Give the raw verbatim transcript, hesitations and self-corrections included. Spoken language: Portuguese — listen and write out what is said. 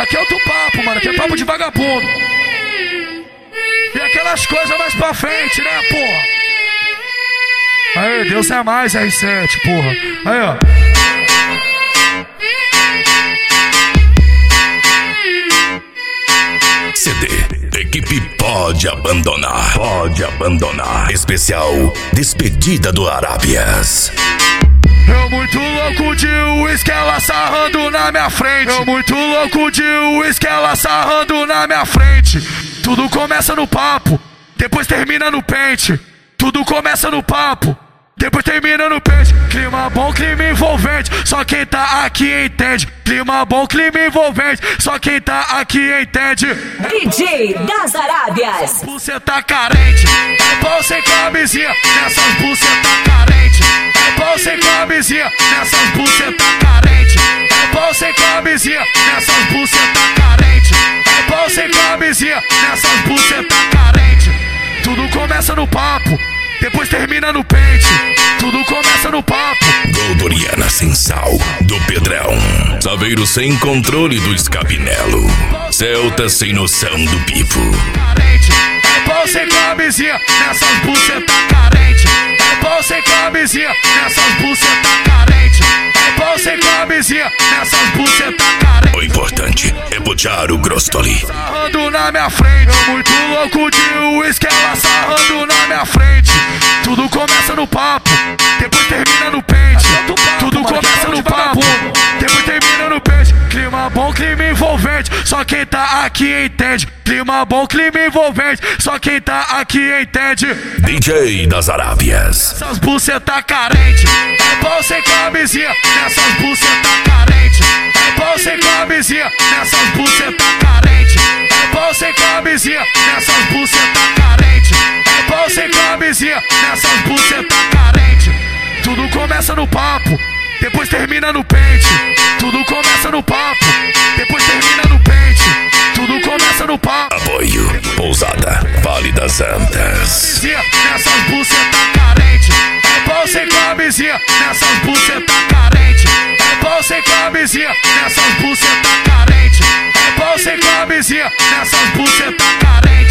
aqui é outro papo, mano. Aqui é papo de vagabundo. E aquelas coisas mais pra frente, né, porra? Aí, Deus é mais, R sete, porra. Aí, ó. C D, equipe pode abandonar. Pode abandonar. Especial Despedida do Arábias. Eu muito louco de uísque, ela sarrando na minha frente. Eu muito louco de uísque, ela sarrando na minha frente. Tudo começa no papo, depois termina no pente. Tudo começa no papo, depois termina no pente. Clima bom, clima envolvente, só quem tá aqui entende. Clima bom, clima envolvente, só quem tá aqui entende. D J das Arábias. Buceta carente, é bom sem camisinha, nessas buceta carente. É bom sem camisinha, nessas buceta carente. É bom sem camisinha, nessas buceta carente. É bom sem camisinha, nessas buceta carente. Tudo começa no papo, depois termina no pente. Tudo começa no papo. Goldoriana sem sal, do Pedrão. Saveiro sem controle do Escabinelo. Celta sem noção do Pipo. Carente, é bom sem camisinha, nessas buceta carente. É bom sem camisinha, nessas buceta carente. É bom sem camisinha, nessas buceta carente. O importante é botear o Grostoli. Sarrando na minha frente, eu muito louco de uísque, ela sarrando na minha frente. Tudo começa no papo, depois termina no pente. Tudo começa no papo, depois termina no pente. Clima bom, clima envolvente, só quem tá aqui entende. Clima bom, clima envolvente, só quem tá aqui entende. D J das Arábias. Essas buceta carente, é bom sem camisinha, nessas buceta carente. É bom sem camisinha, nessas buceta carente. É bom sem camisinha, nessas buceta carente. É bom sem camisinha, nessas buceta carente. Tudo começa no papo, depois termina no pente. Tudo começa no papo, depois termina no pente. Tudo começa no papo. Apoio, Pousada, Vale das Antas. Nessas buceta carente. É bom sem camisinha, nessas buceta carente. É bom sem camisinha, nessas buceta carente. É bom sem camisinha, nessas buceta carente.